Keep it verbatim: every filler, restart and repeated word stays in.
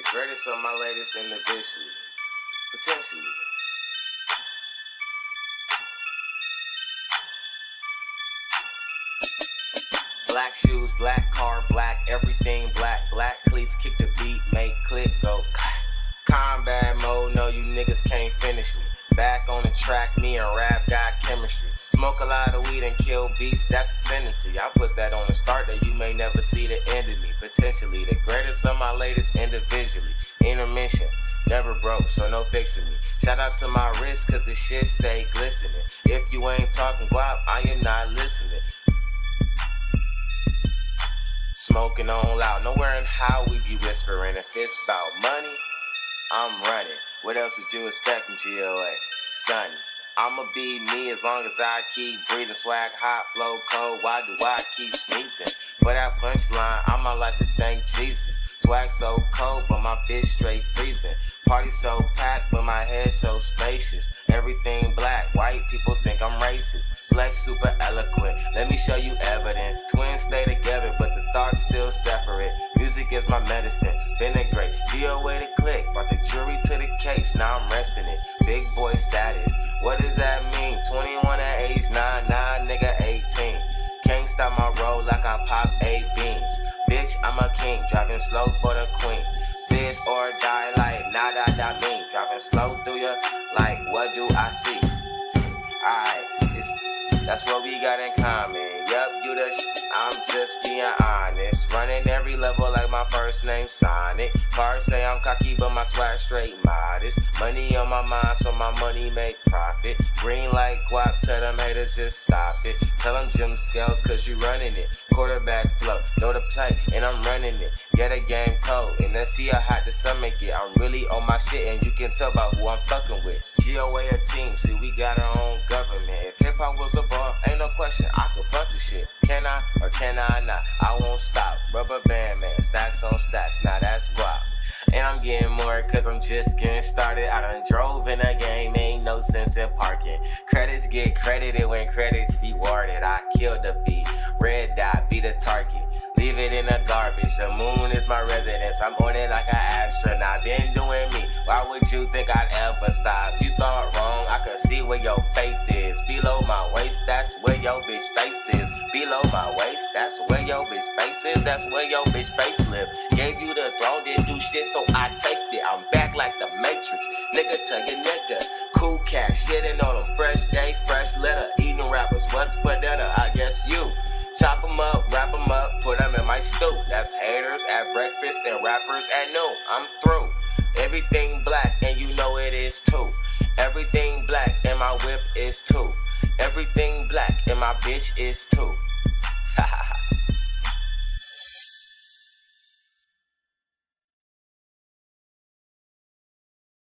The greatest of my latest individually. Potentially. Black shoes, black car, black everything, black, black cleats, kick the beat, make click, go clack. Combat mode, no you niggas can't finish me. Back on the track, me and rap got chemistry. Smoke a lot of weed and kill beats, that's a tendency. I put that on the start that you may never see the end of me. Potentially, the greatest of my latest individually. Intermission, never broke, so no fixing me. Shout out to my wrist, cause the shit stay glistening. If you ain't talking guap, I am not listening. Smoking on loud, nowhere in how we be whispering. If it's about money, I'm running. What else would you expect from G O A? Stunning. I'ma be me as long as I keep breathing. Swag hot, flow cold. Why do I keep sneezing? For that punchline, I'ma like to thank Jesus. Swag so cold, but my bitch straight freezing. Party so packed, but my head so spacious. Everything black, white people think I'm racist. Flex super eloquent, let me show you evidence. Twins stay together, but the thoughts still separate. Music is my medicine, vinaigrette. G O A to click, brought the jury to the case, now I'm resting it. Big boy status, what does that mean? twenty-one at age nine, nine nigga eighteen. Can't stop my roll like I pop eight beans. Bitch, I'm a king, driving slow for the queen. This or die like nada da mean. Driving slow through ya, like what do I see? Alright, it's that's what we got in common. Yup, you the sh- I'm just being honest. Running every level like my first name Sonic. Cars say I'm cocky, but my swag straight modest. Money on my mind, so my money make profit. Green like guap, tell them haters just stop it. Tell them Jim Scales, cause you running it. Quarterback flow, know the play, and I'm running it. Yeah, the game cold, and let's see how hot the summer get. I'm really on my shit, and you can tell by who I'm fucking with. G O A a team, see we got our own government. If hip hop was a ball, ain't no question, I could bump the shit. Can I or can I not? I won't stop. Rubber band man, stacks on stacks, now that's guap. And I'm getting more cause I'm just getting started. I done drove in a game, ain't no sense in parking. Credits get credited when credits be warded. I killed the beat, red dot, be the target. Leave it in the garbage, the moon is my residence. I'm on it like an astronaut, been doing me. Why would you think I'd ever stop? You thought wrong, I could see where your faith is. Below my waist, that's where your bitch face is. Below my waist, that's where your bitch face is. That's where your bitch face live. Gave you the throne, didn't do shit, so I take it. I'm back like the Matrix. Nigga tell your nigga. Cool cat, shitting on a fresh day, fresh letter. Eating rappers, what's for dinner? I guess you. Chop 'em up, wrap 'em up, put 'em in my stew. That's haters at breakfast and rappers at noon. I'm through. Everything black and you know it is too. Everything black and my whip is too. Everything black and my bitch is too. Ha ha ha.